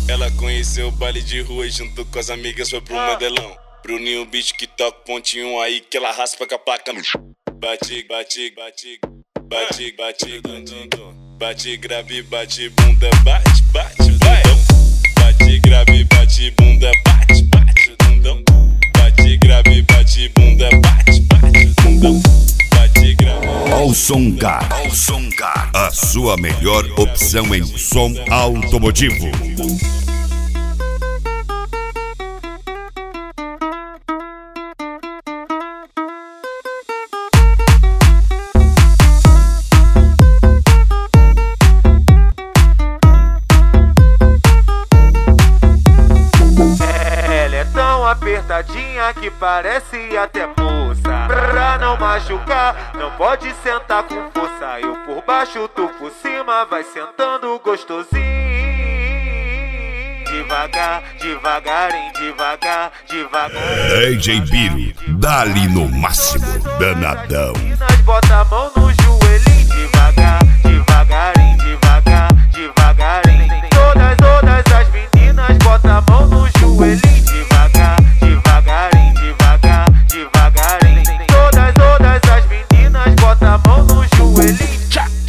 Ela conheceu o baile de rua e junto com as amigas foi pro Mandelão. Bruninho, bicho que toca pontinho aí que ela raspa com a placa no chão. Bate, bate, bate, bate, bate, bate, grave, bate, bunda, bate, bate, vai. Bate, grave, bate, bunda, bate, bate, bundão. Bate, grave, bate, bunda, bate, bate, bundão. Bate, grave. Alsongar, a sua melhor opção em som automotivo. Apertadinha que parece até moça. Pra não machucar, não pode sentar com força. Eu por baixo, tu por cima, vai sentando gostosinho. Devagar, devagarinho, devagar, devagar. DJ Biro, dá-lhe no máximo, danadão. Bota a mão no joelhinho, devagar, devagarinho, devagar, devagarinho. Todas as meninas, bota a mão no joelhinho, devagar, devagarinho, devagar, devagarinho. Todas as meninas, bota a mão no joelhinho.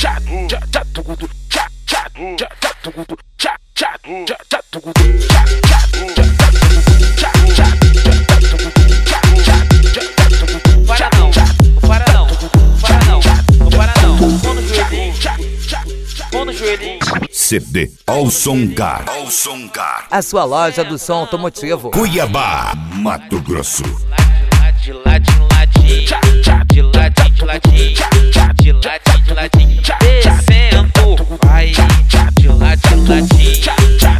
CD Alsongar, a sua loja do som automotivo. Cuiabá, Mato Grosso. De ladinho, descendo, vai de ladinho.